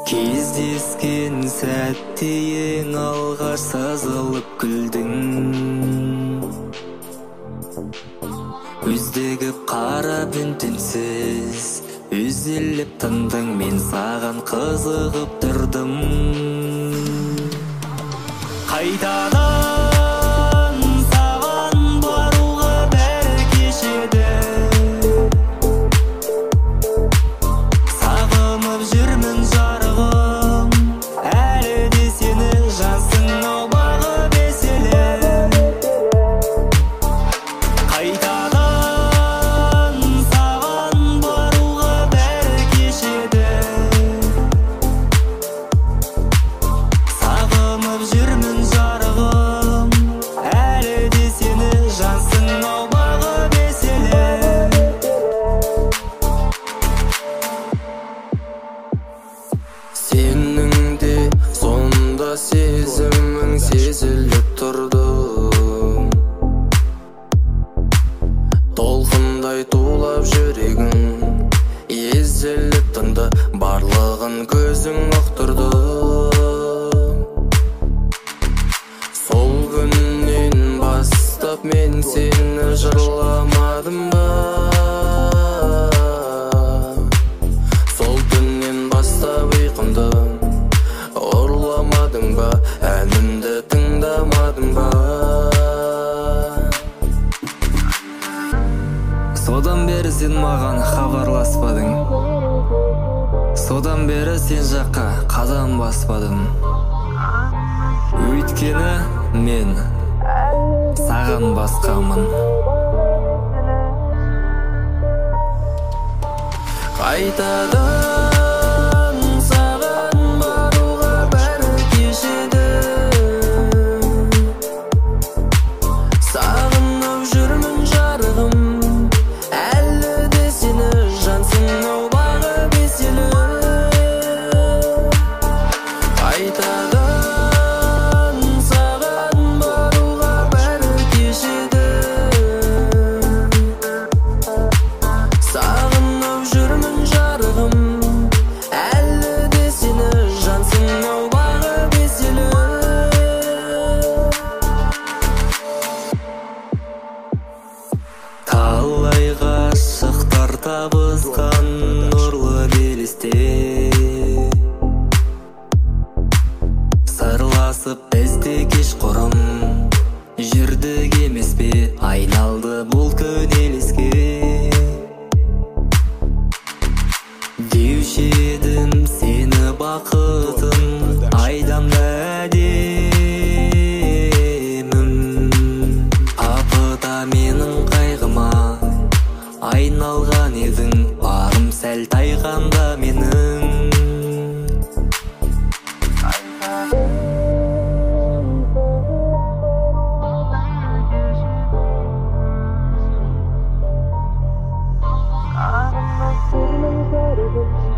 Кездескен сәтте ең алғаш сазылып күлдің. Көздегі қара бүн-түнсіз үзіліп тындың, мен саған қызығып тұрдым. Қайтадан саған баруға бәрі кешеді. Сағынып жүрмін жарығым, әлі де сені жасыңа бағып еселеп. Қайтадан саған баруға бәрі кешеді. Сағынып жүрмін жарығым, әлі де сені жасыңа бағып еселеп. Сенің де сонда сезімің сезіліп тұрды. Толқындай тулап жүрегің езіліп тынды, барлығын көзің ұқтырды. Сол күннен бастап мен сені жырламадым ба? Сол түннен бастап ұйқымды ұрламадың ба? Әнімді тыңдамадың ба? Содан бері сен маған хабарласпадың. Содан бері сен жаққа қадам баспадым. Өйткені мен саған басқамын. Қайтадан саған баруға бәрі кешеді. Сағынып жүрмін жарығым, әлі де сені жансың бағып еселеп. Қайтадан саған баруға бәрі кешеді. Сағынып жүрмін жарығым, әлі де сені жансың бағып еселеп. Талай ғашықтар табысқан нұрлы белесте, сырласып бізде кешқұрым жүрдік емес пе? Айналды бұл күн елеске. Деуші едім сені бақытым, айдам да әдемім. Апыта менің қайғыма айналған едің, бағым сәл тайғанда менің. Сағынып жүрмін жарығым,